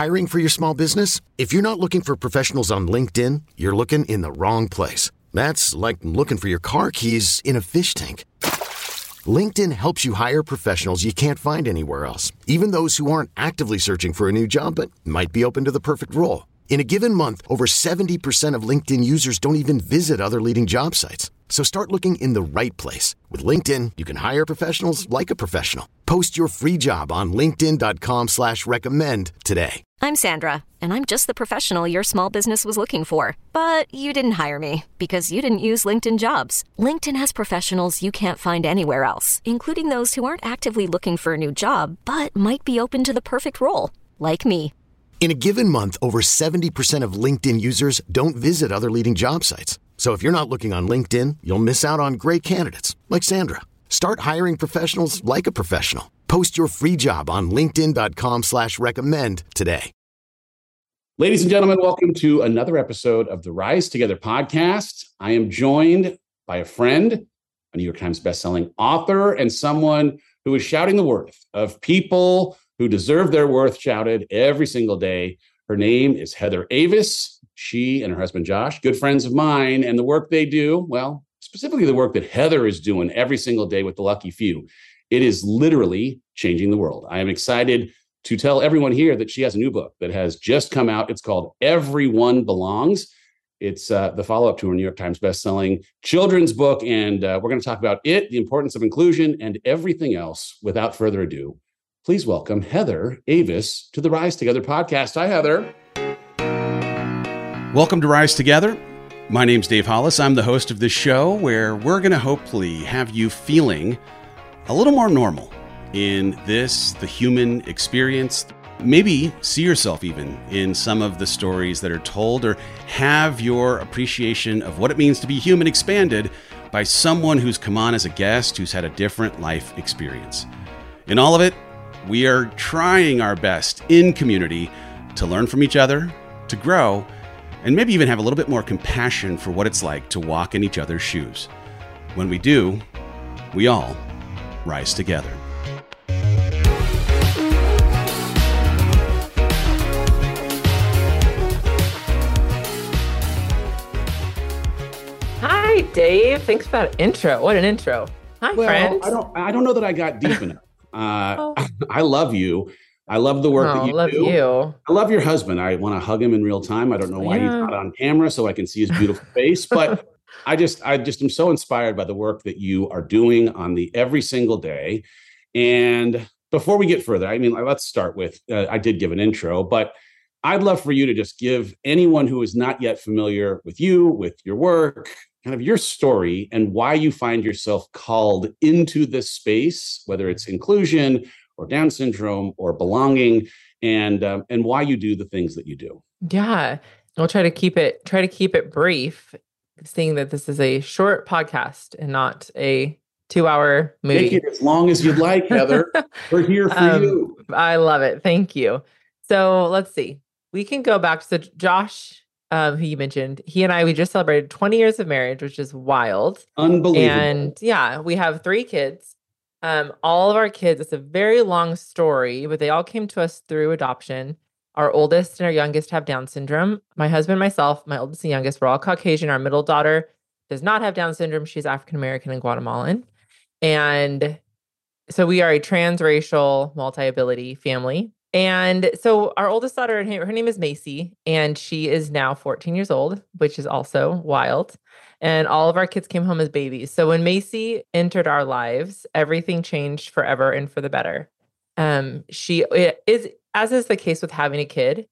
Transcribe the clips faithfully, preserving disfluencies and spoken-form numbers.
Hiring for your small business? If you're not looking for professionals on LinkedIn, you're looking in the wrong place. That's like looking for your car keys in a fish tank. LinkedIn helps you hire professionals you can't find anywhere else, even those who aren't actively searching for a new job but might be open to the perfect role. In a given month, over seventy percent of LinkedIn users don't even visit other leading job sites. So start looking in the right place. With LinkedIn, you can hire professionals like a professional. Post your free job on linkedin.com slash recommend today. I'm Sandra, and I'm just the professional your small business was looking for. But you didn't hire me because you didn't use LinkedIn Jobs. LinkedIn has professionals you can't find anywhere else, including those who aren't actively looking for a new job, but might be open to the perfect role, like me. In a given month, over seventy percent of LinkedIn users don't visit other leading job sites. So if you're not looking on LinkedIn, you'll miss out on great candidates like Sandra. Start hiring professionals like a professional. Post your free job on linkedin.com slash recommend today. Ladies and gentlemen, welcome to another episode of the Rise Together podcast. I am joined by a friend, a New York Times bestselling author, and someone who is shouting the worth of people who deserve their worth shouted every single day. Her name is Heather Avis. She and her husband, Josh, good friends of mine, and the work they do, well, specifically the work that Heather is doing every single day with the Lucky Few, it is literally changing the world. I am excited to tell everyone here that she has a new book that has just come out. It's called Everyone Belongs. It's uh, the follow-up to her New York Times bestselling children's book, and uh, we're going to talk about it, the importance of inclusion, and everything else. Without further ado, please welcome Heather Avis to the Rise Together podcast. Hi, Heather. Welcome to Rise Together. My name's Dave Hollis. I'm the host of this show where we're going to hopefully have you feeling a little more normal in this, the human experience. Maybe see yourself even in some of the stories that are told, or have your appreciation of what it means to be human expanded by someone who's come on as a guest who's had a different life experience. In all of it, we are trying our best in community to learn from each other, to grow, and maybe even have a little bit more compassion for what it's like to walk in each other's shoes. When we do, we all rise together. Hi, Dave. Thanks for that intro. What an intro. Hi, well, friends. I don't, I don't know that I got deep enough. Uh, oh. I love you. I love the work oh, that you love do. you. I love your husband. I want to hug him in real time. I don't know why yeah. he's not on camera so I can see his beautiful face, but I just, I just am so inspired by the work that you are doing on the every single day. And before we get further, I mean, let's start with, uh, I did give an intro, but I'd love for you to just give anyone who is not yet familiar with you, with your work, kind of your story and why you find yourself called into this space, whether it's inclusion or Down syndrome or belonging, and um, and why you do the things that you do. Yeah, I'll try to keep it try to keep it brief, seeing that this is a short podcast and not a two-hour movie. Make it as long as you'd like, Heather. We're here for um, you. I love it. Thank you. So let's see. We can go back to Josh, um, who you mentioned. He and I, we just celebrated twenty years of marriage, which is wild. Unbelievable. And yeah, we have three kids. Um, all of our kids, it's a very long story, but they all came to us through adoption. Our oldest and our youngest have Down syndrome. My husband, myself, my oldest and youngest, we're all Caucasian. Our middle daughter does not have Down syndrome. She's African-American and Guatemalan. And so we are a transracial, multi-ability family. And so our oldest daughter, her name is Macy, and she is now fourteen years old, which is also wild. And all of our kids came home as babies. So when Macy entered our lives, everything changed forever and for the better. Um, she is, as is the case with having a kid,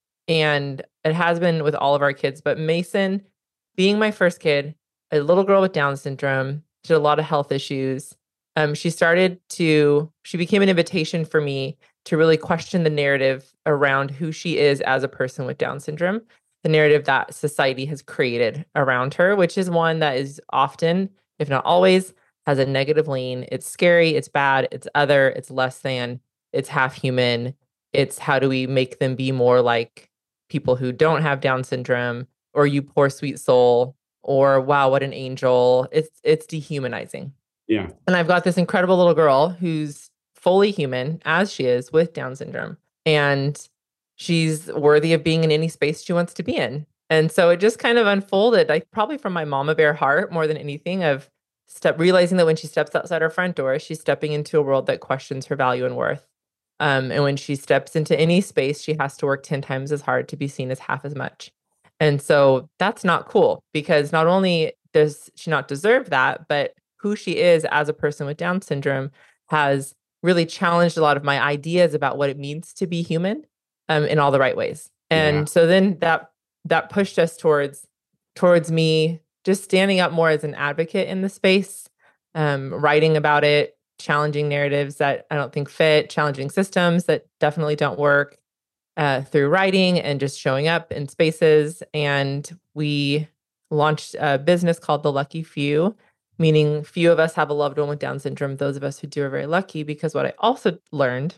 and it has been with all of our kids, but Mason, being my first kid, a little girl with Down syndrome, she had a lot of health issues. Um, she started to, she became an invitation for me to really question the narrative around who she is as a person with Down syndrome, the narrative that society has created around her, which is one that is often, if not always, has a negative lean. It's scary, it's bad, it's other, it's less than, it's half human. It's how do we make them be more like people who don't have Down syndrome, or you poor sweet soul, or wow, what an angel. It's it's dehumanizing. Yeah. And I've got this incredible little girl who's fully human, as she is, with Down syndrome. And she's worthy of being in any space she wants to be in. And so it just kind of unfolded, like probably from my mama bear heart more than anything, of step realizing that when she steps outside her front door, she's stepping into a world that questions her value and worth. Um, and when she steps into any space, she has to work ten times as hard to be seen as half as much. And so that's not cool, because not only does she not deserve that, but who she is as a person with Down syndrome has really challenged a lot of my ideas about what it means to be human um, in all the right ways. And yeah. so then that that pushed us towards towards me just standing up more as an advocate in the space, um, writing about it, challenging narratives that I don't think fit, challenging systems that definitely don't work, uh, through writing and just showing up in spaces. And we launched a business called The Lucky Few, meaning few of us have a loved one with Down syndrome. Those of us who do are very lucky, because what I also learned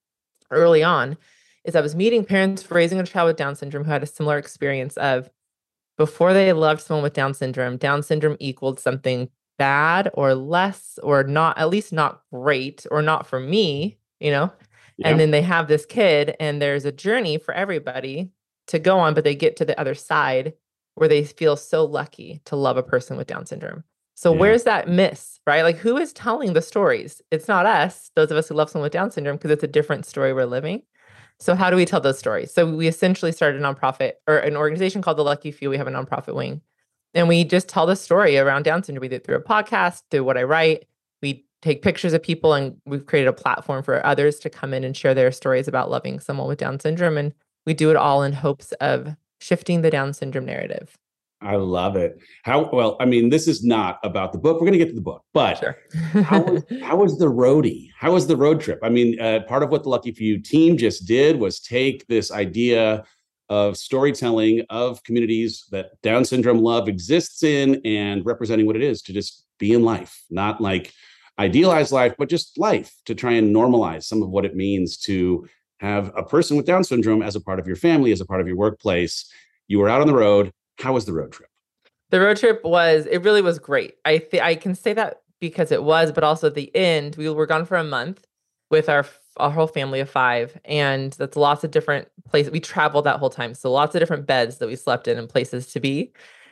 early on is I was meeting parents raising a child with Down syndrome who had a similar experience of, before they loved someone with Down syndrome, Down syndrome equaled something bad or less or not, at least not great or not for me, you know? Yeah. And then they have this kid and there's a journey for everybody to go on, but they get to the other side where they feel so lucky to love a person with Down syndrome. So yeah. where's that miss, right? Like, who is telling the stories? It's not us, those of us who love someone with Down syndrome, because it's a different story we're living. So how do we tell those stories? So we essentially started a nonprofit or an organization called The Lucky Few. We have a nonprofit wing, and we just tell the story around Down syndrome. We do it through a podcast, through what I write. We take pictures of people, and we've created a platform for others to come in and share their stories about loving someone with Down syndrome. And we do it all in hopes of shifting the Down syndrome narrative. I love it. How well, I mean, this is not about the book. We're going to get to the book, but sure. how, was, how was the roadie? How was the road trip? I mean, uh, part of what the Lucky Few team just did was take this idea of storytelling of communities that Down syndrome love exists in and representing what it is to just be in life, not like idealized life, but just life, to try and normalize some of what it means to have a person with Down syndrome as a part of your family, as a part of your workplace. You were out on the road. How was the road trip? The road trip was, it really was great. I th- I can say that because it was, but also at the end, we were gone for a month with our, our whole family of five. And that's lots of different places. We traveled that whole time. So lots of different beds that we slept in and places to be.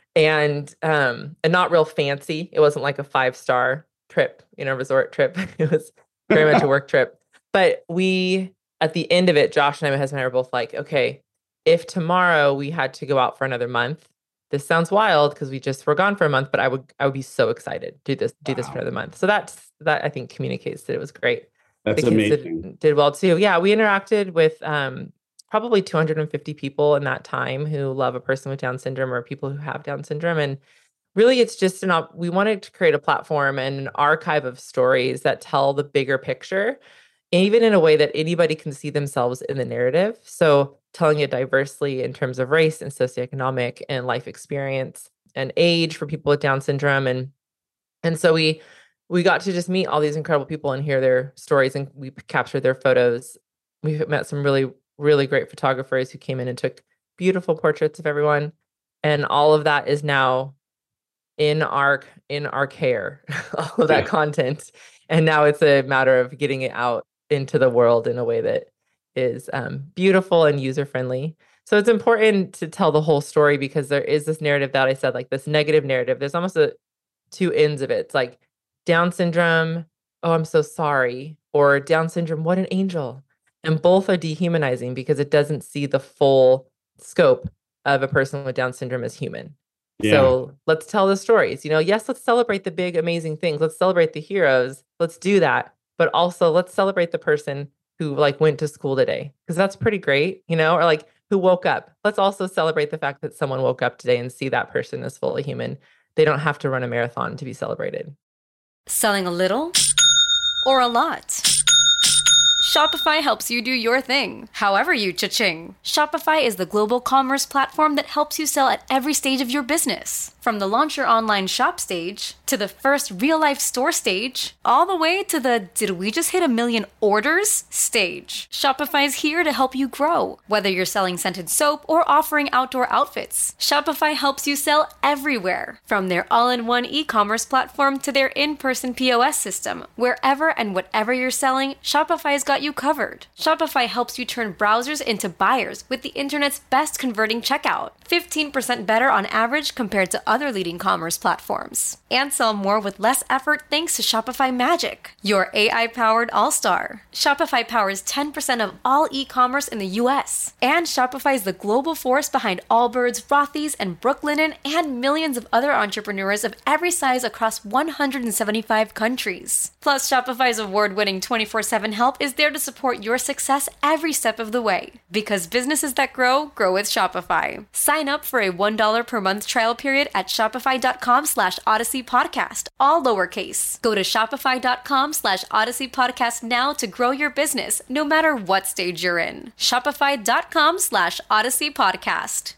And, um, and not real fancy. It wasn't like a five-star trip, you know, resort trip. It was very much a work trip. But we, at the end of it, Josh and I, my husband and I were both like, okay, if tomorrow we had to go out for another month, this sounds wild because we just were gone for a month, but I would I would be so excited to do this do wow. this for another month. So that's that I think communicates that it was great. That's amazing. It did well too. Yeah, we interacted with um, probably two hundred fifty people in that time who love a person with Down syndrome or people who have Down syndrome, and really it's just an op- we wanted to create a platform and an archive of stories that tell the bigger picture, even in a way that anybody can see themselves in the narrative. So telling it diversely in terms of race and socioeconomic and life experience and age for people with Down syndrome. And and so we we got to just meet all these incredible people and hear their stories, and we captured their photos. We met some really, really great photographers who came in and took beautiful portraits of everyone. And all of that is now in our, in our care, all of that yeah. content. And now it's a matter of getting it out into the world in a way that is um, beautiful and user-friendly. So it's important to tell the whole story, because there is this narrative that I said, like this negative narrative. There's almost a two ends of it. It's like Down syndrome, oh, I'm so sorry. Or Down syndrome, what an angel. And both are dehumanizing because it doesn't see the full scope of a person with Down syndrome as human. Yeah. So let's tell the stories. You know, yes, let's celebrate the big, amazing things. Let's celebrate the heroes. Let's do that. But also let's celebrate the person who like went to school today, because that's pretty great, you know, or like who woke up. Let's also celebrate the fact that someone woke up today and see that person as fully human. They don't have to run a marathon to be celebrated. Selling a little or a lot? Shopify helps you do your thing, however you cha-ching. Shopify is the global commerce platform that helps you sell at every stage of your business. From the launch your online shop stage, to the first real-life store stage, all the way to the did we just hit a million orders stage. Shopify is here to help you grow. Whether you're selling scented soap or offering outdoor outfits, Shopify helps you sell everywhere. From their all-in-one e-commerce platform to their in-person P O S system, wherever and whatever you're selling, Shopify's got got you covered. Shopify helps you turn browsers into buyers with the internet's best converting checkout, fifteen percent better on average compared to other leading commerce platforms. And sell more with less effort thanks to Shopify Magic, your A I-powered all-star. Shopify powers ten percent of all e-commerce in the U S. And Shopify is the global force behind Allbirds, Rothy's, and Brooklinen, and millions of other entrepreneurs of every size across one hundred seventy-five countries. Plus, Shopify's award-winning twenty-four seven help is there to support your success every step of the way. Because businesses that grow, grow with Shopify. Sign up for a one dollar per month trial period at shopify.com slash Odyssey Podcast, all lowercase. Go to shopify.com slash Odyssey Podcast now to grow your business, no matter what stage you're in. Shopify.com slash Odyssey Podcast.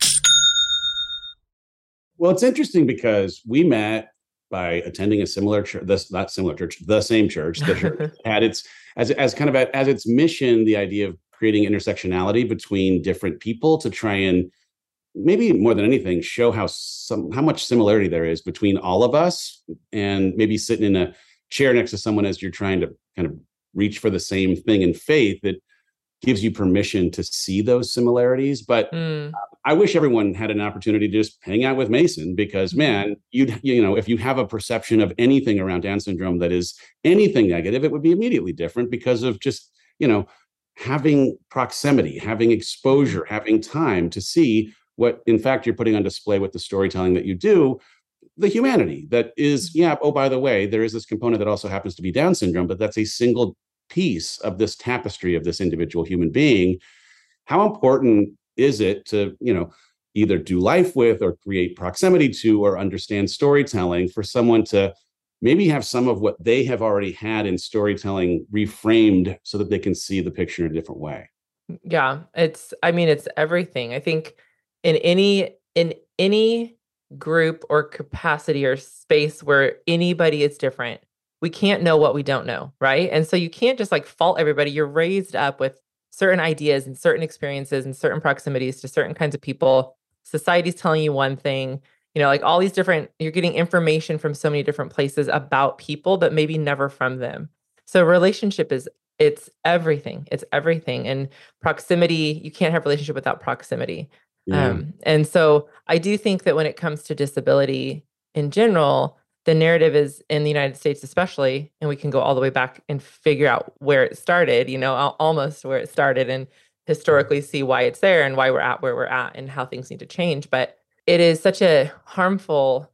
Well, it's interesting because we met by attending a similar church, this not similar church, the same church. The church had its as as kind of a, as its mission, the idea of creating intersectionality between different people to try and maybe more than anything show how some how much similarity there is between all of us, and maybe sitting in a chair next to someone as you're trying to kind of reach for the same thing in faith that gives you permission to see those similarities. But mm. I wish everyone had an opportunity to just hang out with Mason, because man, you'd, you know, if you have a perception of anything around Down syndrome that is anything negative, it would be immediately different because of just, you know, having proximity, having exposure, having time to see what, in fact, you're putting on display with the storytelling that you do, the humanity that is, yeah, oh, by the way, there is this component that also happens to be Down syndrome, but that's a single piece of this tapestry of this individual human being. How important is it to, you know, either do life with or create proximity to or understand storytelling for someone to maybe have some of what they have already had in storytelling reframed so that they can see the picture in a different way? Yeah, it's, I mean, it's everything. I think in any, in any group or capacity or space where anybody is different, we can't know what we don't know, right? And so you can't just like fault everybody. You're raised up with certain ideas and certain experiences and certain proximities to certain kinds of people. Society's telling you one thing, you know, like all these different, you're getting information from so many different places about people, but maybe never from them. So relationship is, it's everything. It's everything. And proximity, you can't have a relationship without proximity. Yeah. Um, and so I do think that when it comes to disability in general, the narrative is in the United States, especially, and we can go all the way back and figure out where it started, you know, almost where it started, and historically see why it's there and why we're at where we're at and how things need to change. But it is such a harmful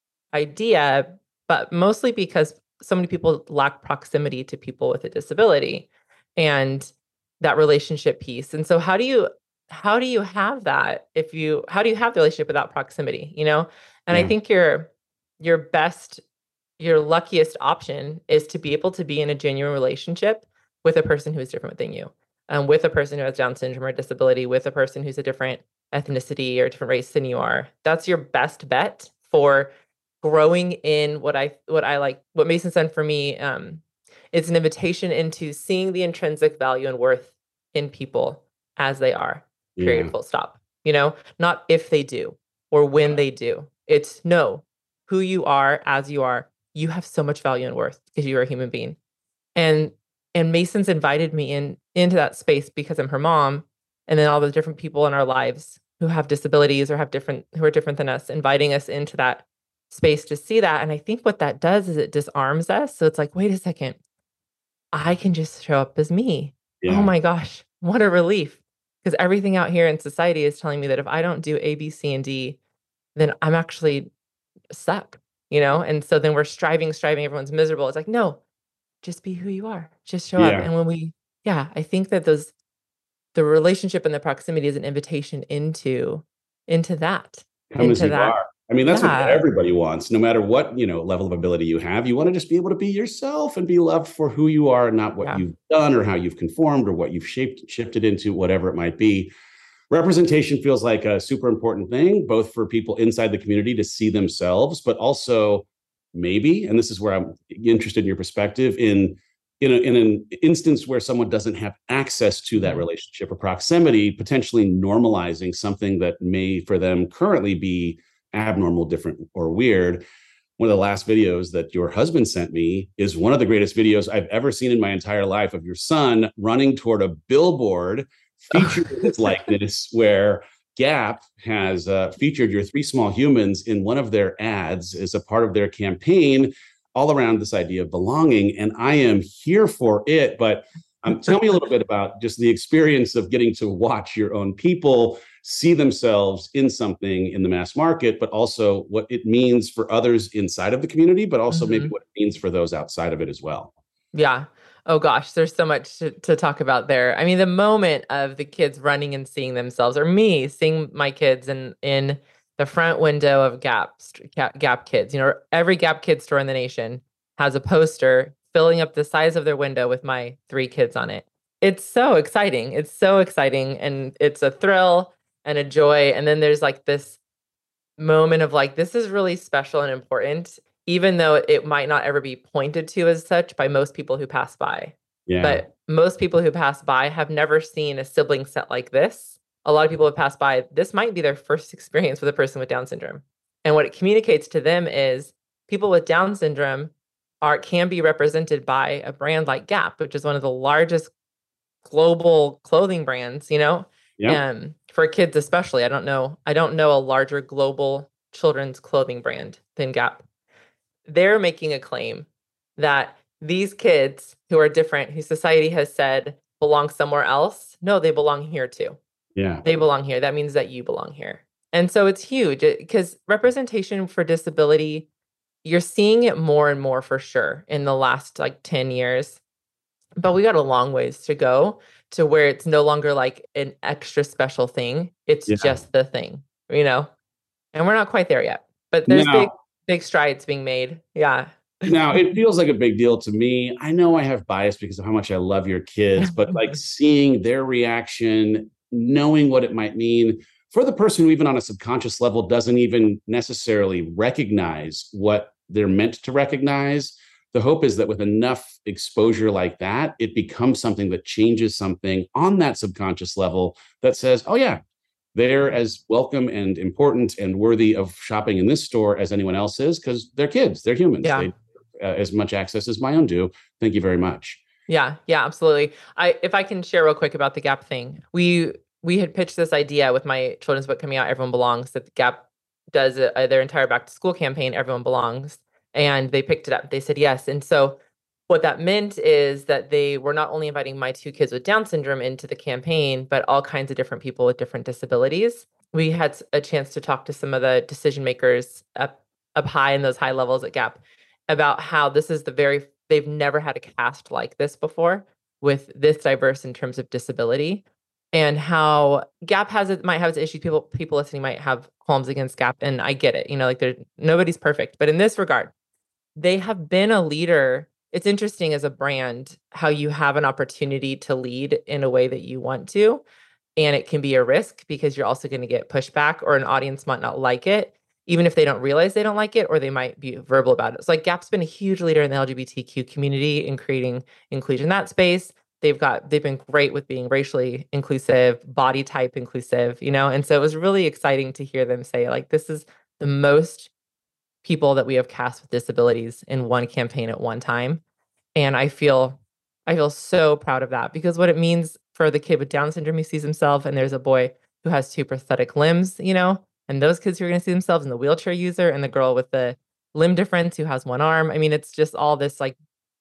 idea, but mostly because so many people lack proximity to people with a disability and that relationship piece. And so how do you, how do you have that if you, how do you have the relationship without proximity, you know? And yeah. I think you're, your best, your luckiest option is to be able to be in a genuine relationship with a person who is different than you, um, with a person who has Down syndrome or disability, with a person who's a different ethnicity or different race than you are. That's your best bet for growing in what I, what I like, what Mason said for me, um, it's an invitation into seeing the intrinsic value and worth in people as they are, period, yeah. full stop. You know, not if they do or when yeah. they do. It's no. Who you are as you are, you have so much value and worth because you are a human being. And and Mason's invited me in into that space because I'm her mom, and then all the different people in our lives who have disabilities or have different who are different than us, inviting us into that space to see that. And I think what that does is it disarms us. So it's like, wait a second, I can just show up as me. Yeah. Oh my gosh, what a relief. Because everything out here in society is telling me that if I don't do A, B, C, and D, then I'm actually suck, you know? And so then we're striving, striving, everyone's miserable. It's like, no, just be who you are. Just show yeah. up. And when we, yeah, I think that those, the relationship and the proximity is an invitation into, into that. Come into as you that. are. I mean, that's yeah. what everybody wants, no matter what, you know, level of ability you have. You want to just be able to be yourself and be loved for who you are, and not what yeah. you've done or how you've conformed or what you've shaped, shifted into, whatever it might be. Representation feels like a super important thing, both for people inside the community to see themselves, but also maybe, and this is where I'm interested in your perspective, in, in, a, in an instance where someone doesn't have access to that relationship or proximity, potentially normalizing something that may for them currently be abnormal, different, or weird. one of the last videos that your husband sent me is one of the greatest videos I've ever seen in my entire life of your son running toward a billboard featuring his likeness, where Gap has uh, featured your three small humans in one of their ads as a part of their campaign all around this idea of belonging. And I am here for it. But um, tell me a little bit about just the experience of getting to watch your own people see themselves in something in the mass market, but also what it means for others inside of the community, but also mm-hmm. maybe what it means for those outside of it as well. Yeah. Oh gosh, there's so much to, to talk about there. I mean, the moment of the kids running and seeing themselves, or me seeing my kids in, in the front window of Gap, Gap Kids, you know, every Gap Kids store in the nation has a poster filling up the size of their window with my three kids on it. It's so exciting. It's so exciting. And it's a thrill and a joy. And then there's like this moment of like, this is really special and important, even though it might not ever be pointed to as such by most people who pass by. Yeah. But most people who pass by have never seen a sibling set like this. A lot of people have passed by. This might be their first experience with a person with Down syndrome. And what it communicates to them is people with Down syndrome are can be represented by a brand like Gap, which is one of the largest global clothing brands, you know, yeah. um, for kids especially. I don't know. I don't know a larger global children's clothing brand than Gap. They're making a claim that these kids who are different, who society has said belong somewhere else, no, they belong here too. Yeah. They belong here. That means that you belong here. And so it's huge because representation for disability, you're seeing it more and more for sure in the last like ten years. But we got a long ways to go to where it's no longer like an extra special thing. It's yeah. just the thing, you know, and we're not quite there yet, but there's now, big, big strides being made. Yeah. Now it feels like a big deal to me. I know I have bias because of how much I love your kids, but like seeing their reaction, knowing what it might mean for the person who even on a subconscious level doesn't even necessarily recognize what they're meant to recognize. The hope is that with enough exposure like that, it becomes something that changes something on that subconscious level that says, oh yeah, they're as welcome and important and worthy of shopping in this store as anyone else is because they're kids, they're humans. Yeah. They, uh, as much access as my own do. Thank you very much. Yeah, yeah, absolutely. I if I can share real quick about the Gap thing. We we had pitched this idea with my children's book coming out, Everyone Belongs, that the Gap does a, their entire back to school campaign, Everyone Belongs. And they picked it up. They said yes. And so what that meant is that they were not only inviting my two kids with Down syndrome into the campaign, but all kinds of different people with different disabilities. We had a chance to talk to some of the decision makers up, up high in those high levels at Gap about how this is the very, they've never had a cast like this before with this diverse in terms of disability, and how Gap has it, might have its issues. People, people listening might have qualms against Gap. And I get it, you know, like there, nobody's perfect, but in this regard, they have been a leader. It's interesting as a brand, how you have an opportunity to lead in a way that you want to. And it can be a risk because you're also going to get pushback, or an audience might not like it, even if they don't realize they don't like it, or they might be verbal about it. So like Gap's been a huge leader in the L G B T Q community in creating inclusion in that space. They've got, they've been great with being racially inclusive, body type inclusive, you know? And so it was really exciting to hear them say, like, this is the most people that we have cast with disabilities in one campaign at one time. And I feel, I feel so proud of that, because what it means for the kid with Down syndrome who sees himself, and there's a boy who has two prosthetic limbs, you know, and those kids who are going to see themselves, and the wheelchair user, and the girl with the limb difference who has one arm. I mean, it's just all this like,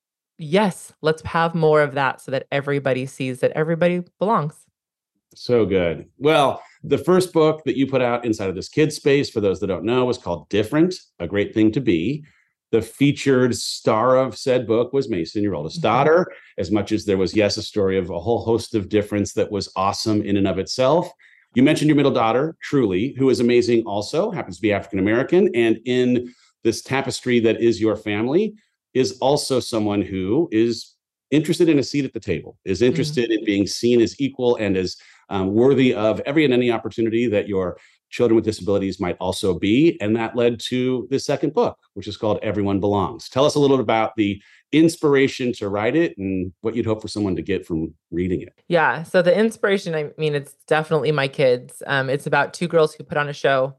yes, let's have more of that so that everybody sees that everybody belongs. So good. Well, the first book that you put out inside of this kid space, for those that don't know, was called Different, A Great Thing to Be. The featured star of said book was Mason, your oldest daughter, as much as there was, yes, a story of a whole host of difference that was awesome in and of itself. You mentioned your middle daughter, Truly, who is amazing also, happens to be African-American, and in this tapestry that is your family, is also someone who is interested in a seat at the table, is interested mm-hmm. in being seen as equal and as um, worthy of every and any opportunity that your children with disabilities might also be. And that led to the second book, which is called Everyone Belongs. Tell us a little bit about the inspiration to write it and what you'd hope for someone to get from reading it. Yeah. So the inspiration, I mean, it's definitely my kids. Um, it's about two girls who put on a show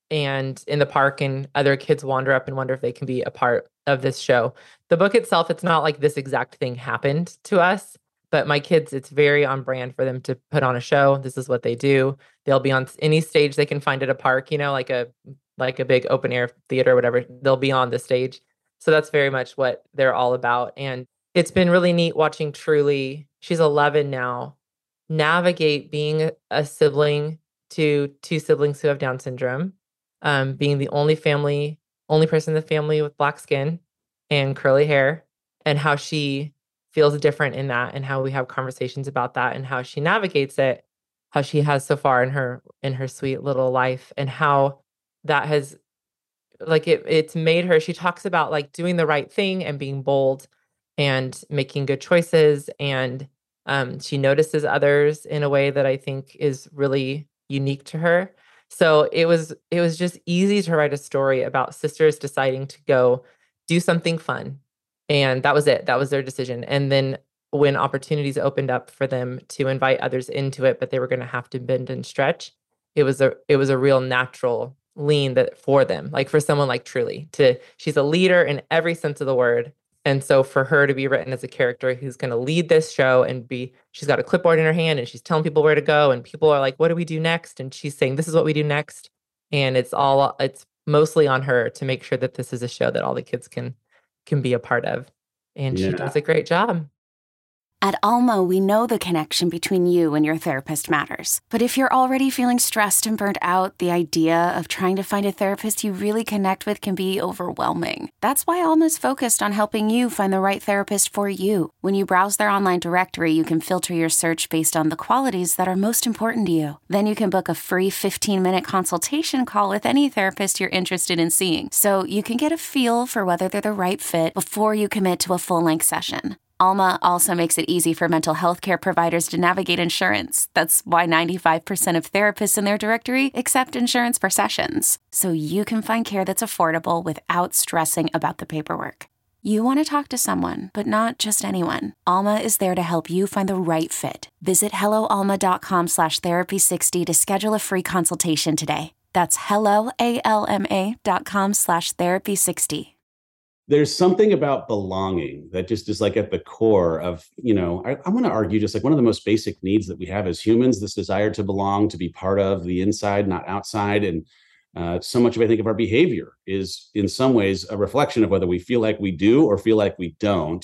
and in the park, and other kids wander up and wonder if they can be a part of this show. The book itself, it's not like this exact thing happened to us, but my kids, it's very on brand for them to put on a show. This is what they do. They'll be on any stage they can find at a park, you know, like a like a big open air theater or whatever. They'll be on the stage. So that's very much what they're all about. And it's been really neat watching Truly, she's eleven now, navigate being a sibling to two siblings who have Down syndrome, um, being the only family, only person in the family with black skin and curly hair, and how she feels different in that, and how we have conversations about that, and how she navigates it, how she has so far in her in her sweet little life, and how that has like it it's made her, she talks about like doing the right thing and being bold and making good choices, and um, she notices others in a way that I think is really unique to her. So it was it was just easy to write a story about sisters deciding to go do something fun. And that was it. That was their decision. And then when opportunities opened up for them to invite others into it, but they were going to have to bend and stretch, it was a it was a real natural lean that for them, like for someone like Truly, to she's a leader in every sense of the word. And so for her to be written as a character who's going to lead this show and be, she's got a clipboard in her hand and she's telling people where to go, and people are like, what do we do next? And she's saying, this is what we do next. And it's all, it's mostly on her to make sure that this is a show that all the kids can, can be a part of. And yeah. She does a great job. At Alma, we know the connection between you and your therapist matters. But if you're already feeling stressed and burnt out, the idea of trying to find a therapist you really connect with can be overwhelming. That's why Alma's focused on helping you find the right therapist for you. When you browse their online directory, you can filter your search based on the qualities that are most important to you. Then you can book a free fifteen-minute consultation call with any therapist you're interested in seeing, so you can get a feel for whether they're the right fit before you commit to a full-length session. Alma also makes it easy for mental health care providers to navigate insurance. That's why ninety-five percent of therapists in their directory accept insurance for sessions, so you can find care that's affordable without stressing about the paperwork. You want to talk to someone, but not just anyone. Alma is there to help you find the right fit. Visit helloalma.com slash therapy60 to schedule a free consultation today. That's helloalma.com slash therapy60. There's something about belonging that just is like at the core of, you know, I, I want to argue just like one of the most basic needs that we have as humans, this desire to belong, to be part of the inside, not outside. And uh, so much of, I think, of our behavior is in some ways a reflection of whether we feel like we do or feel like we don't.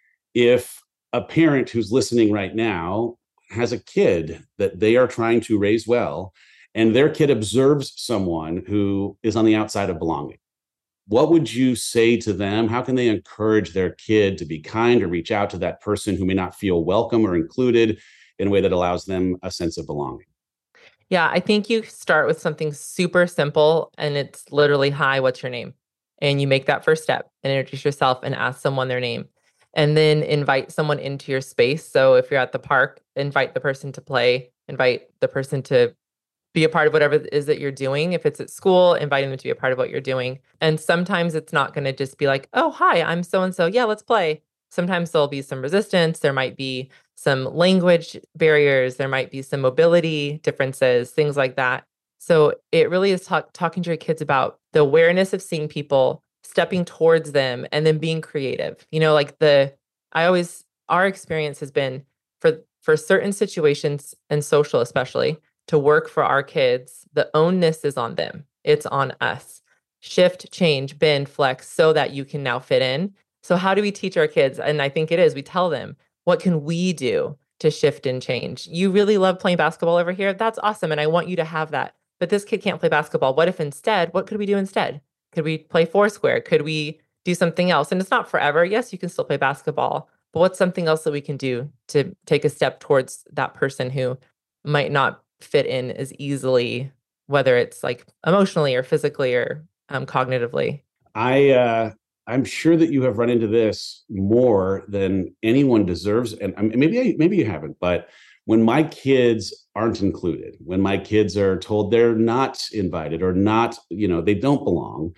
If a parent who's listening right now has a kid that they are trying to raise well, and their kid observes someone who is on the outside of belonging, what would you say to them? How can they encourage their kid to be kind or reach out to that person who may not feel welcome or included in a way that allows them a sense of belonging? Yeah, I think you start with something super simple, and it's literally, hi, what's your name? And you make that first step and introduce yourself and ask someone their name, and then invite someone into your space. So if you're at the park, invite the person to play, invite the person to be a part of whatever it is that you're doing. If it's at school, invite them to be a part of what you're doing. And sometimes it's not going to just be like, oh, hi, I'm so-and-so. Yeah, let's play. Sometimes there'll be some resistance. There might be some language barriers. There might be some mobility differences, things like that. So it really is talk- talking to your kids about the awareness of seeing people, stepping towards them, and then being creative. You know, like the, I always, our experience has been for, for certain situations and social especially, to work for our kids, the ownness is on them. It's on us. Shift, change, bend, flex, so that you can now fit in. So how do we teach our kids? And I think it is, we tell them, what can we do to shift and change? You really love playing basketball over here. That's awesome. And I want you to have that. But this kid can't play basketball. What if instead, what could we do instead? Could we play Foursquare? Could we do something else? And it's not forever. Yes, you can still play basketball. But what's something else that we can do to take a step towards that person who might not fit in as easily, whether it's like emotionally or physically or um, cognitively? I, uh, I'm sure that you have run into this more than anyone deserves. And um, maybe, I, maybe you haven't, but when my kids aren't included, when my kids are told they're not invited or not, you know, they don't belong,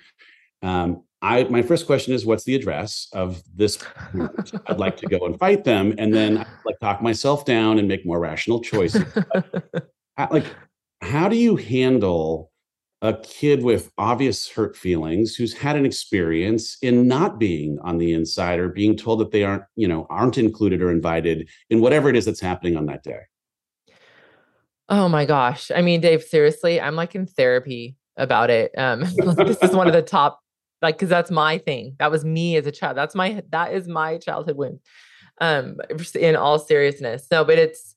um, I, my first question is, what's the address of this? I'd like to go and fight them. And then I like talk myself down and make more rational choices. Like, how do you handle a kid with obvious hurt feelings who's had an experience in not being on the inside or being told that they aren't, you know, aren't included or invited in whatever it is that's happening on that day? Oh my gosh. I mean, Dave, seriously, I'm like in therapy about it. Um, like this is one of the top, like, cause that's my thing. That was me as a child. That's my, that is my childhood wound. Um, in all seriousness. No, but it's,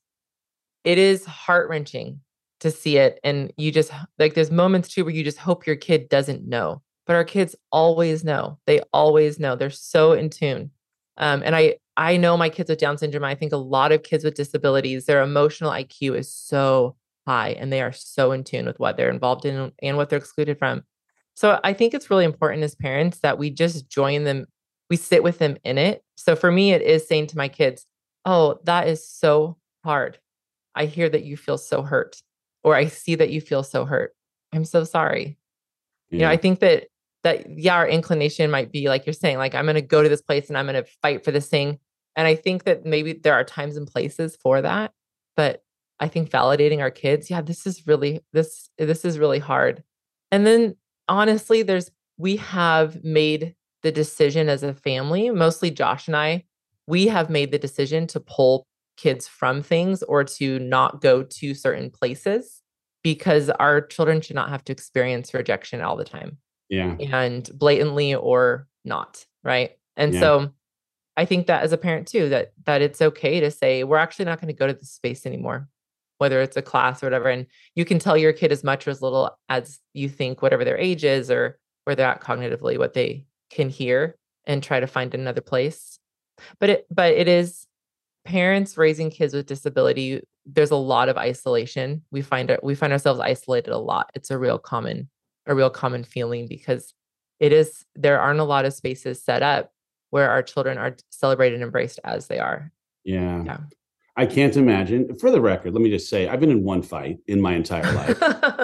it is heart wrenching to see it. And you just like, there's moments too, where you just hope your kid doesn't know, but our kids always know. They always know. They're so in tune. Um, and I, I know my kids with Down syndrome. I think a lot of kids with disabilities, their emotional I Q is so high and they are so in tune with what they're involved in and what they're excluded from. So I think it's really important as parents that we just join them. We sit with them in it. So for me, it is saying to my kids, oh, that is so hard. I hear that you feel so hurt, or I see that you feel so hurt. I'm so sorry. Yeah. You know, I think that, that, yeah, our inclination might be like you're saying, like, I'm going to go to this place and I'm going to fight for this thing. And I think that maybe there are times and places for that, but I think validating our kids, yeah, this is really, this, this is really hard. And then honestly, there's, we have made the decision as a family, mostly Josh and I, we have made the decision to pull kids from things or to not go to certain places because our children should not have to experience rejection all the time. Yeah. And blatantly or not. Right. And Yeah. so I think that as a parent too, that, that it's okay to say, we're actually not going to go to this space anymore, whether it's a class or whatever. And you can tell your kid as much or as little as you think, whatever their age is or where they're at cognitively, what they can hear, and try to find another place. But it, but it is parents raising kids with disability. There's a lot of isolation. We find it, we find ourselves isolated a lot. It's a real common, a real common feeling because it is, there aren't a lot of spaces set up where our children are celebrated and embraced as they are. Yeah. Yeah. I can't imagine. For the record, let me just say, I've been in one fight in my entire life.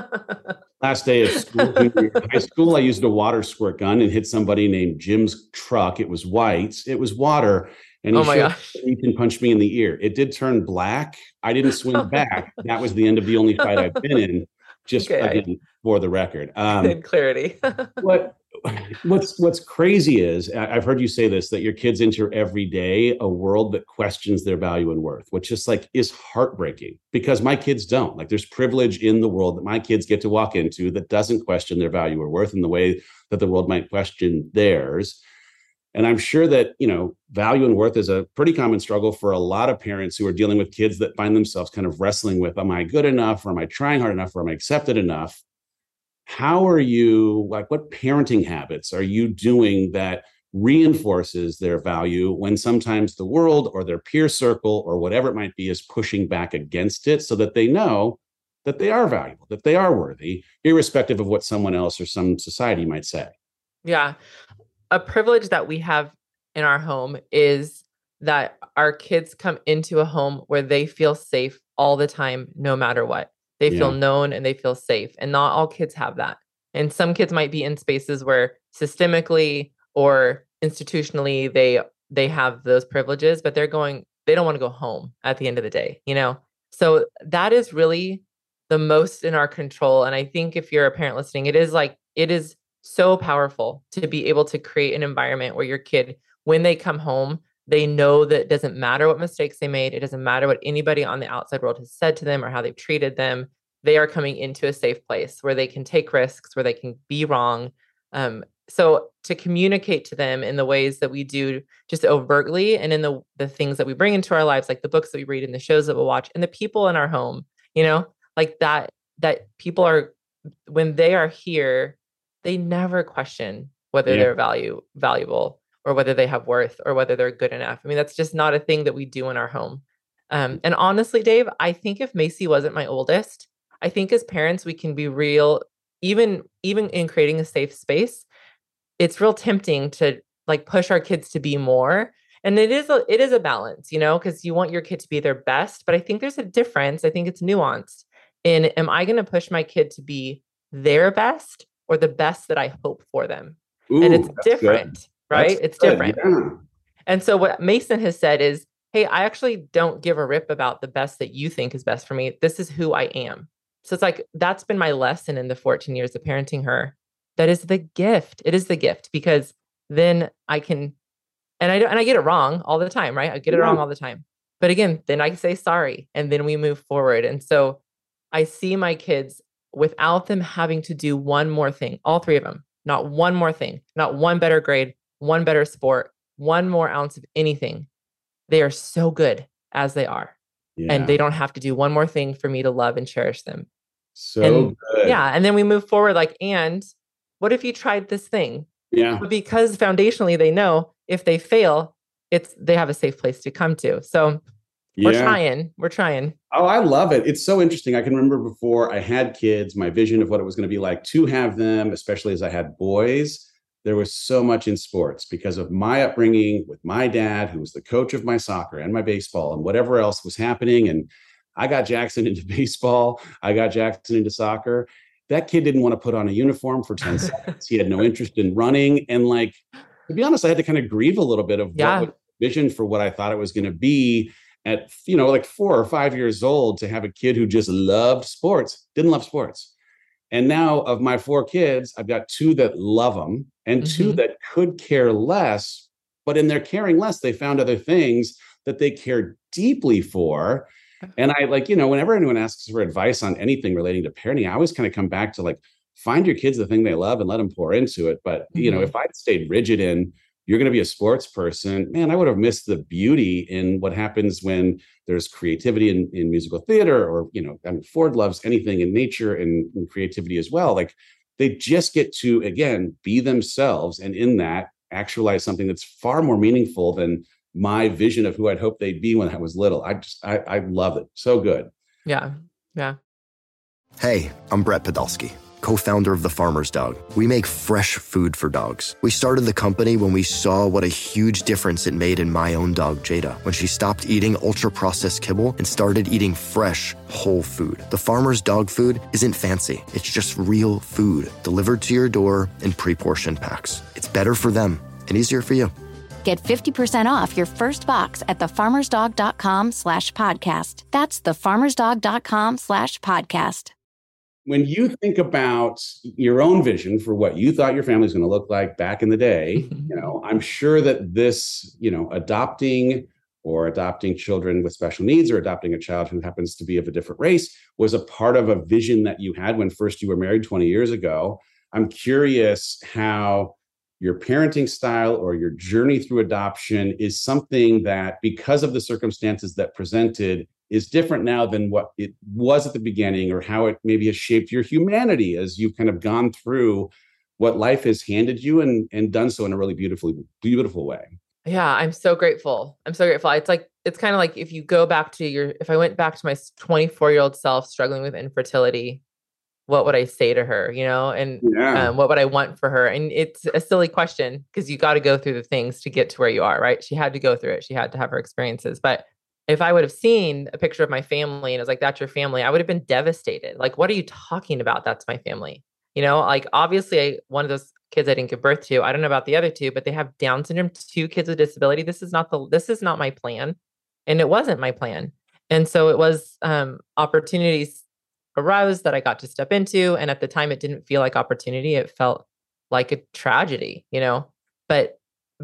Last day of school, high school, I used a water squirt gun and hit somebody named Jim's truck. It was white. It was water. And he oh my gosh. Ethan punched me in the ear. It did turn black. I didn't swing back. That was the end of the only fight I've been in, just Okay. again, for the record. Um, Good clarity. what what's what's crazy is, I've heard you say this, that your kids enter every day a world that questions their value and worth, which just like is heartbreaking because my kids don't. Like there's privilege in the world that my kids get to walk into that doesn't question their value or worth in the way that the world might question theirs. And I'm sure that, you know, value and worth is a pretty common struggle for a lot of parents who are dealing with kids that find themselves kind of wrestling with, am I good enough? Or am I trying hard enough? Or am I accepted enough? How are you, like, what parenting habits are you doing that reinforces their value when sometimes the world or their peer circle or whatever it might be is pushing back against it so that they know that they are valuable, that they are worthy, irrespective of what someone else or some society might say? Yeah. A privilege that we have in our home is that our kids come into a home where they feel safe all the time, no matter what. They Yeah. feel known and they feel safe. And not all kids have that. And some kids might be in spaces where systemically or institutionally, they, they have those privileges, but they're going, they don't want to go home at the end of the day, you know? So that is really the most in our control. And I think if you're a parent listening, it is like, it is so powerful to be able to create an environment where your kid, when they come home, they know that it doesn't matter what mistakes they made. It doesn't matter what anybody on the outside world has said to them or how they've treated them. They are coming into a safe place where they can take risks, where they can be wrong. Um, so to communicate to them in the ways that we do just overtly and in the, the things that we bring into our lives, like the books that we read and the shows that we'll watch and the people in our home, you know, like that, that people are, when they are here, they never question whether Yeah. they're value valuable or whether they have worth or whether they're good enough. I mean, that's just not a thing that we do in our home. Um, and honestly, Dave, I think if Macy wasn't my oldest, I think as parents, we can be real, even, even in creating a safe space, it's real tempting to like push our kids to be more. And it is, a, it is a balance, you know, because you want your kid to be their best, but I think there's a difference. I think it's nuanced in, am I going to push my kid to be their best or the best that I hope for them? Ooh, and it's that's different, good. right? That's It's good, different. yeah. And so what Mason has said is, hey, I actually don't give a rip about the best that you think is best for me. This is who I am. So it's like, that's been my lesson in the fourteen years of parenting her. That is the gift. It is the gift because then I can, and I don't, and I get it wrong all the time, right? I get it Yeah. wrong all the time. But again, then I say sorry and then we move forward. And so I see my kids without them having to do one more thing, all three of them, not one more thing, not one better grade, one better sport, one more ounce of anything. They are so good as they are. Yeah. And they don't have to do one more thing for me to love and cherish them. So and, good. Yeah. And then we move forward like, and what if you tried this thing? Yeah. But because foundationally they know if they fail, it's they have a safe place to come to. So Yeah. we're trying. We're trying. Oh, I love it. It's so interesting. I can remember before I had kids, my vision of what it was going to be like to have them, especially as I had boys, there was so much in sports because of my upbringing with my dad, who was the coach of my soccer and my baseball and whatever else was happening. And I got Jackson into baseball. I got Jackson into soccer. That kid didn't want to put on a uniform for ten seconds. He had no interest in running. And like, to be honest, I had to kind of grieve a little bit of Yeah. what was vision for what I thought it was going to be at, you know, like four or five years old, to have a kid who just loved sports, didn't love sports. And now of my four kids, I've got two that love them and Mhm. two that could care less, but in their caring less, they found other things that they care deeply for. And I like, you know, whenever anyone asks for advice on anything relating to parenting, I always kind of come back to like, find your kids the thing they love and let them pour into it. But, you know, Mhm. if I'd stayed rigid in, you're going to be a sports person, man, I would have missed the beauty in what happens when there's creativity in, in musical theater, or, you know, I mean, Ford loves anything in nature and, and creativity as well. Like they just get to, again, be themselves. And in that, actualize something that's far more meaningful than my vision of who I'd hoped they'd be when I was little. I just, I, I love it. So good. Yeah. Yeah. Hey, I'm Brett Podolsky, co-founder of The Farmer's Dog. We make fresh food for dogs. We started the company when we saw what a huge difference it made in my own dog, Jada, when she stopped eating ultra-processed kibble and started eating fresh, whole food. The Farmer's Dog food isn't fancy. It's just real food delivered to your door in pre-portioned packs. It's better for them and easier for you. Get fifty percent off your first box at thefarmersdog.com slash podcast. That's thefarmersdog.com slash podcast. When you think about your own vision for what you thought your family was going to look like back in the day, you know, I'm sure that this, you know, adopting or adopting children with special needs or adopting a child who happens to be of a different race was a part of a vision that you had when first you were married twenty years ago. I'm curious how your parenting style or your journey through adoption is something that, because of the circumstances that presented, is different now than what it was at the beginning, or how it maybe has shaped your humanity as you've kind of gone through what life has handed you and, and done so in a really beautifully, beautiful way. Yeah. I'm so grateful. I'm so grateful. It's like, it's kind of like if you go back to your, if I went back to my twenty-four year old self struggling with infertility, what would I say to her, you know, and Yeah. um, what would I want for her? And it's a silly question because you got to go through the things to get to where you are, right? She had to go through it. She had to have her experiences. But if I would have seen a picture of my family and it was like, that's your family, I would have been devastated. Like, what are you talking about? That's my family. You know, like obviously I, one of those kids I didn't give birth to, I don't know about the other two, but they have Down syndrome, two kids with disability. This is not the, this is not my plan. And it wasn't my plan. And so it was um, opportunities arose that I got to step into. And at the time it didn't feel like opportunity. It felt like a tragedy, you know, but,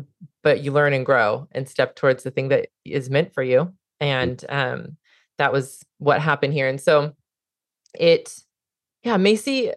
but you learn and grow and step towards the thing that is meant for you. And um, that was what happened here. And so it, yeah, Macy,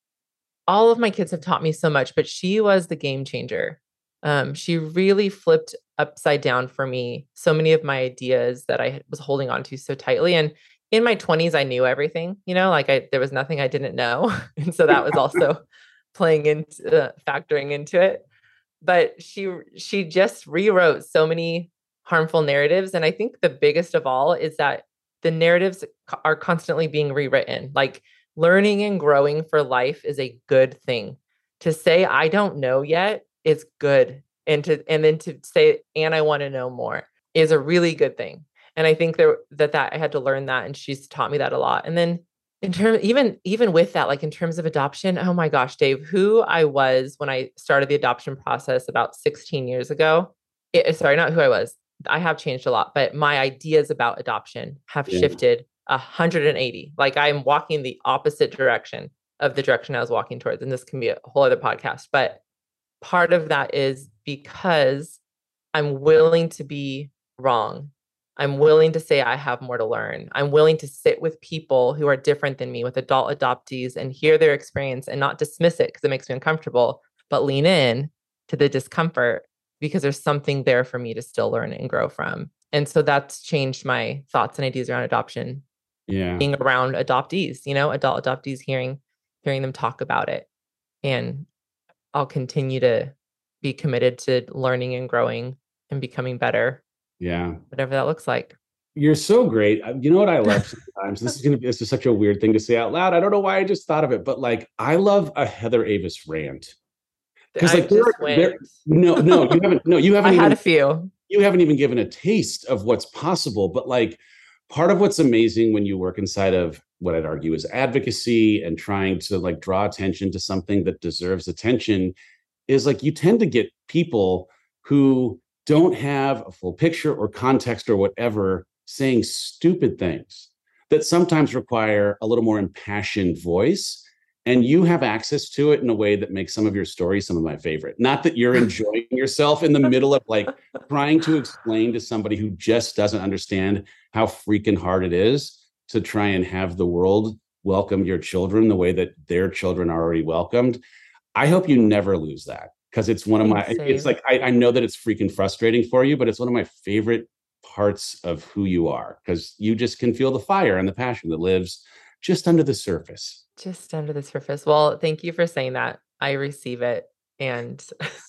all of my kids have taught me so much, but she was the game changer. Um, she really flipped upside down for me so many of my ideas that I was holding on to so tightly. And in my twenties, I knew everything, you know, like I, there was nothing I didn't know. And so that was also playing into, uh, factoring into it. But she, she just rewrote so many harmful narratives. And I think the biggest of all is that the narratives are constantly being rewritten. Like learning and growing for life is a good thing. To say, I don't know yet is good. And to, and then to say, and I want to know more is a really good thing. And I think there, that, that I had to learn that. And she's taught me that a lot. And then in terms, even, even with that, like in terms of adoption, oh my gosh, Dave, who I was when I started the adoption process about sixteen years ago, it, sorry, not who I was. I have changed a lot, but my ideas about adoption have Yeah. shifted one hundred eighty. Like I'm walking the opposite direction of the direction I was walking towards. And this can be a whole other podcast. But part of that is because I'm willing to be wrong. I'm willing to say I have more to learn. I'm willing to sit with people who are different than me, with adult adoptees, and hear their experience and not dismiss it because it makes me uncomfortable, but lean in to the discomfort because there's something there for me to still learn and grow from. And so that's changed my thoughts and ideas around adoption. Yeah. Being around adoptees, you know, adult adoptees, hearing, hearing them talk about it. And I'll continue to be committed to learning and growing and becoming better. Yeah. Whatever that looks like. You're so great. You know what I love sometimes? This is going to be, this is such a weird thing to say out loud. I don't know why I just thought of it, but like, I love a Heather Avis rant. Because like, there, there, no, no, you haven't, no, you haven't I even, had a few. You haven't even given a taste of what's possible. But like, part of what's amazing when you work inside of what I'd argue is advocacy and trying to like draw attention to something that deserves attention is like, you tend to get people who don't have a full picture or context or whatever, saying stupid things that sometimes require a little more impassioned voice. And you have access to it in a way that makes some of your stories some of my favorite. Not that you're enjoying yourself in the middle of like trying to explain to somebody who just doesn't understand how freaking hard it is to try and have the world welcome your children the way that their children are already welcomed. I hope you never lose that. Because it's one of my, it's like, I, I know that it's freaking frustrating for you, but it's one of my favorite parts of who you are, because you just can feel the fire and the passion that lives just under the surface. Just under the surface. Well, thank you for saying that. I receive it. And,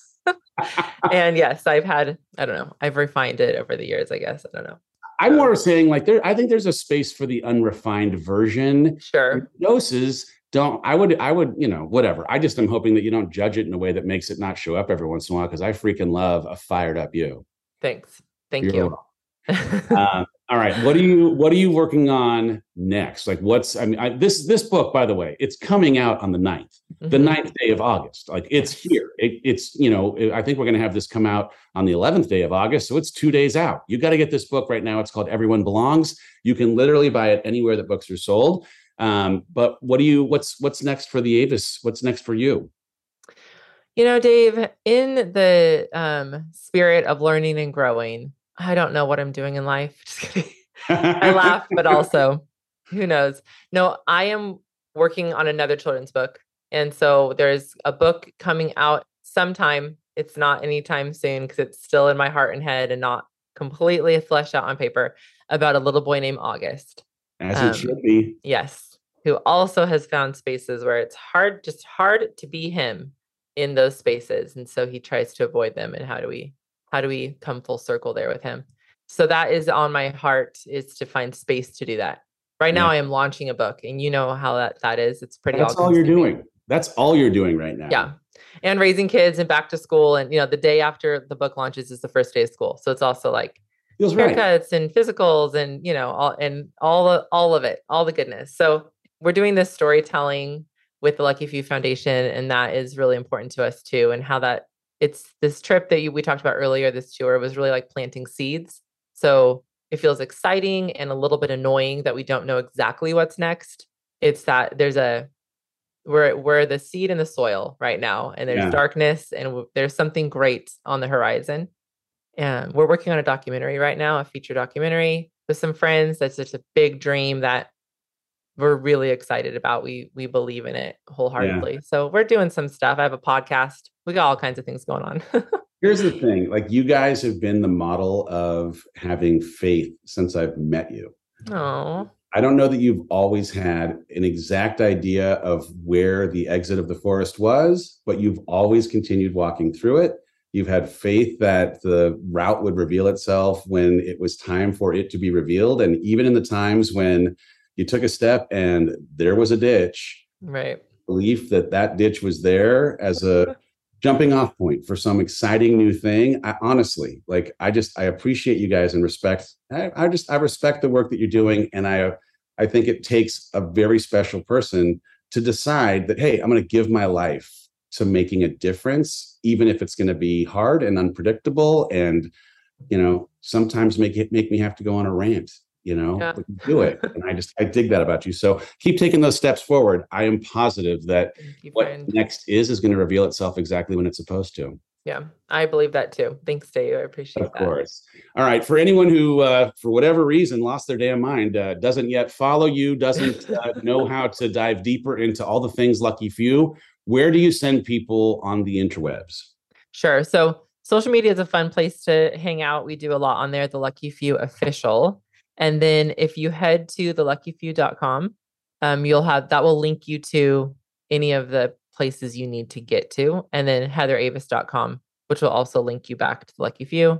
and yes, I've had, I don't know, I've refined it over the years, I guess. I don't know. I'm more saying like there, I think there's a space for the unrefined version. Sure. Doses don't, I would, I would, you know, whatever. I just am hoping that you don't judge it in a way that makes it not show up every once in a while, because I freaking love a fired up you. Thanks. Thank You're you. uh, all right. What are you, what are you working on next? Like what's, I mean, I, this, this book, by the way, it's coming out on the ninth, mm-hmm. the ninth day of August. Like it's here. It, it's, you know, it, I think we're going to have this come out on the eleventh day of August. So it's two days out. You got to get this book right now. It's called Everyone Belongs. You can literally buy it anywhere that books are sold. Um, but what do you, what's, what's next for the Avis? What's next for you? You know, Dave, in the um, spirit of learning and growing, I don't know what I'm doing in life. Just kidding. I laugh, but also who knows? No, I am working on another children's book. And so there's a book coming out sometime. It's not anytime soon because it's still in my heart and head and not completely fleshed out on paper, about a little boy named August. As um, it should be. Yes. Who also has found spaces where it's hard, just hard to be him in those spaces. And so he tries to avoid them. And how do we, how do we come full circle there with him? So that is on my heart, is to find space to do that. Right now yeah. I am launching a book, and you know how that, that is. It's pretty That's all you're doing. That's all you're doing right now. Yeah. And raising kids and back to school. And, you know, the day after the book launches is the first day of school. So it's also like Feels haircuts right. and physicals and, you know, all, and all, of, all of it, all the goodness. So we're doing this storytelling with the Lucky Few Foundation. And that is really important to us too. And how that it's this trip that you, we talked about earlier, this tour was really like planting seeds. So it feels exciting and a little bit annoying that we don't know exactly what's next. It's that there's a, we're, we're the seed in the soil right now, and there's yeah. darkness, and w- there's something great on the horizon. And we're working on a documentary right now, a feature documentary with some friends. That's just a big dream that we're really excited about. We, we believe in it wholeheartedly. Yeah. So we're doing some stuff. I have a podcast. We got all kinds of things going on. Here's the thing. Like, you guys have been the model of having faith since I've met you. Oh, I don't know that you've always had an exact idea of where the exit of the forest was, but you've always continued walking through it. You've had faith that the route would reveal itself when it was time for it to be revealed. And even in the times when you took a step and there was a ditch, right? Belief that that ditch was there as a jumping off point for some exciting new thing. I honestly, like, I just, I appreciate you guys and respect. I, I just, I respect the work that you're doing. And I, I think it takes a very special person to decide that, hey, I'm going to give my life to making a difference, even if it's going to be hard and unpredictable. And, you know, sometimes make it, make me have to go on a rant. you know, Yeah. but you do it. And I just, I dig that about you. So keep taking those steps forward. I am positive that Thank you, what friend. next is, is going to reveal itself exactly when it's supposed to. Yeah, I believe that too. Thanks, Dave. I appreciate Of that. course. All right. For anyone who, uh, for whatever reason, lost their damn mind, uh, doesn't yet follow you, doesn't uh, know how to dive deeper into all the things Lucky Few, where do you send people on the interwebs? Sure. So social media is a fun place to hang out. We do a lot on there, the Lucky Few official. And then if you head to the lucky few dot com, um, you'll have, that will link you to any of the places you need to get to. And then heather avis dot com, which will also link you back to the Lucky Few.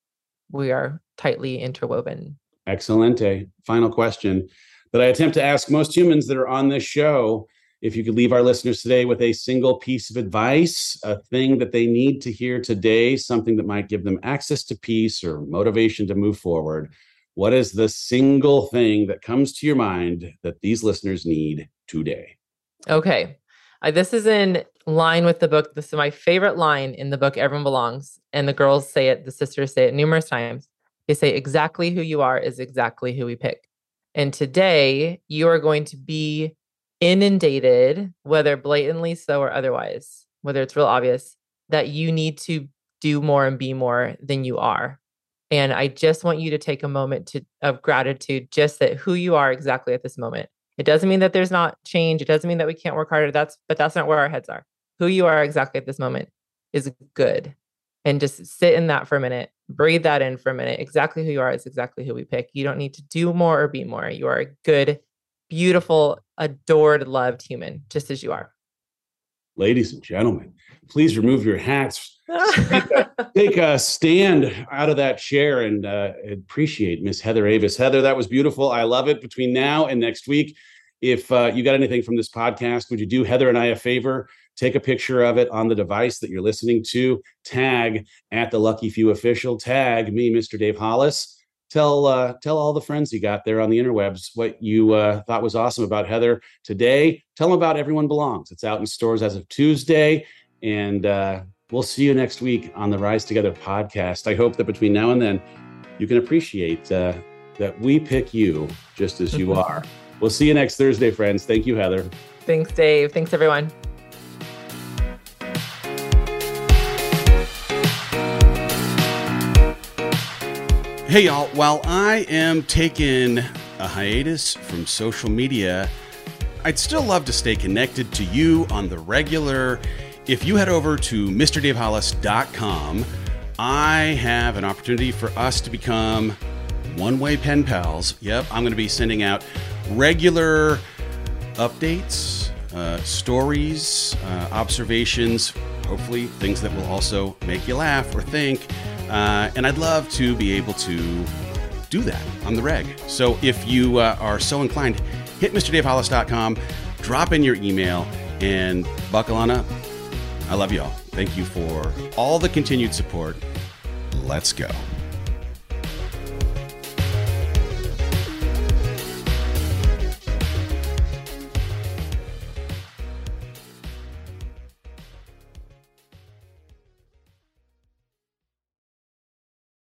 We are tightly interwoven. Excelente. Final question that I attempt to ask most humans that are on this show. If you could leave our listeners today with a single piece of advice, a thing that they need to hear today, something that might give them access to peace or motivation to move forward, what is the single thing that comes to your mind that these listeners need today? Okay. Uh, this is in line with the book. This is my favorite line in the book, Everyone Belongs. And the girls say it, the sisters say it numerous times. They say, exactly who you are is exactly who we pick. And today you are going to be inundated, whether blatantly so or otherwise, whether it's real obvious, that you need to do more and be more than you are. And I just want you to take a moment to, of gratitude, just that who you are exactly at this moment. It doesn't mean that there's not change. It doesn't mean that we can't work harder. That's, but that's not where our heads are. Who you are exactly at this moment is good. And just sit in that for a minute, breathe that in for a minute. Exactly who you are is exactly who we pick. You don't need to do more or be more. You are a good, beautiful, adored, loved human, just as you are. Ladies and gentlemen, please remove your hats. take, a, take a stand out of that chair and uh, appreciate Miss Heather Avis. Heather, that was beautiful. I love it. Between now and next week, if uh, you got anything from this podcast, would you do Heather and I a favor? Take a picture of it on the device that you're listening to. Tag at the Lucky Few official. Tag me, Mister Dave Hollis. Tell uh, tell all the friends you got there on the interwebs what you uh, thought was awesome about Heather today. Tell them about Everyone Belongs. It's out in stores as of Tuesday. And uh, we'll see you next week on the Rise Together podcast. I hope that between now and then, you can appreciate uh, that we pick you just as you are. We'll see you next Thursday, friends. Thank you, Heather. Thanks, Dave. Thanks, everyone. Hey, y'all. While I am taking a hiatus from social media, I'd still love to stay connected to you on the regular. If you head over to Mr Dave Hollis dot com, I have an opportunity for us to become one-way pen pals. Yep, I'm going to be sending out regular updates, uh, stories, uh, observations, hopefully things that will also make you laugh or think. Uh, and I'd love to be able to do that on the reg. So if you uh, are so inclined, hit Mr Dave Hollis dot com, drop in your email, and buckle on up. I love you all. Thank you for all the continued support. Let's go.